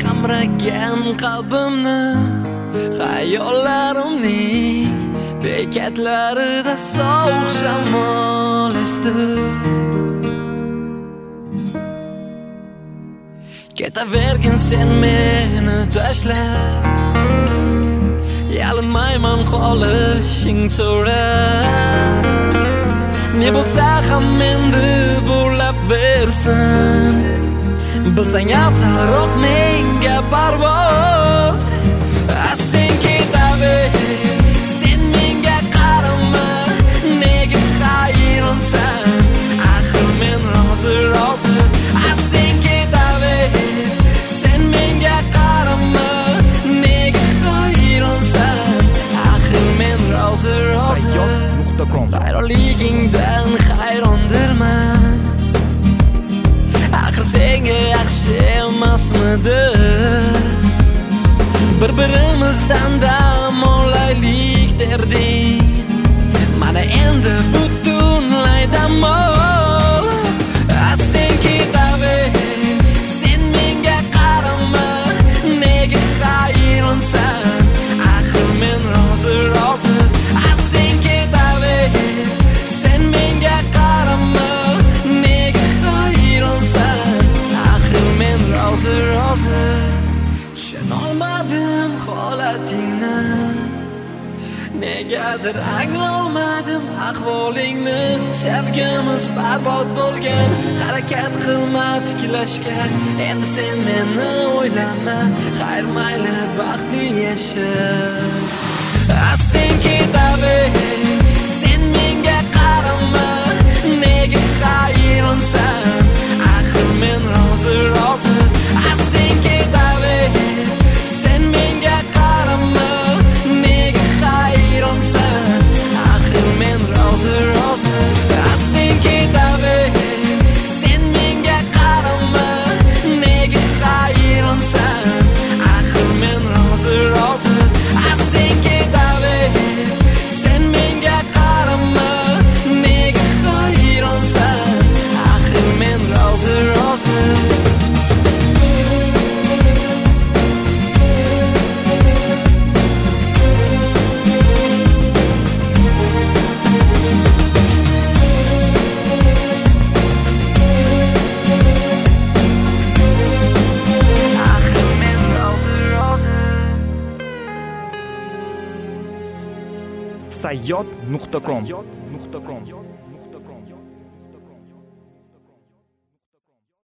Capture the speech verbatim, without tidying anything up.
qamragan qalbimni xayollarimning bekatlarida sovuq shamol esdi. Ketavergin sen meni tashlab, yalinmayman qolishing so'rab. Ne bo'lsa ham endi bo'lab versin, bilsang afzalroq menga parvoz. Sen ketaver, sen menga qarama, nega hayronsan? Axir men rozi rozi. Sen ketaver, sen menga qarama, nega hayronsan? Axir men rozi rozi. Hayronligingdan hayrondirman. Axir senga yaxshi emasmidi? Bir-birimizdan dam olaylik derding. Mana endi butunlay dam ol. Sen ketaver, sen menga qarama, nega hayronsan? Axir men rozi rozi. Sen ketaver, sen menga qarama, nega hayronsan? Axir men rozi rozi. Tushunolmadim holatingni, negadir anglolmadim ahvolingni. Sevgimiz barbod bo'lgan, harakat qilma tiklashga. Endi sen meni o'ylama, xayr mayli baxtli yasha. Sen ketaver, sen menga qarama, nega hayronsan? Axir men rozi rozi. Sen ketaver, sen menga qarama, nega hayronsan? Axir men rozi rozi. Sen ketaver, sen menga qarama, nega hayronsan? Axir men rozi rozi. Sen ketaver, sen menga qarama, nega hayronsan? Axir men rozi rozi. sayyod nuqta com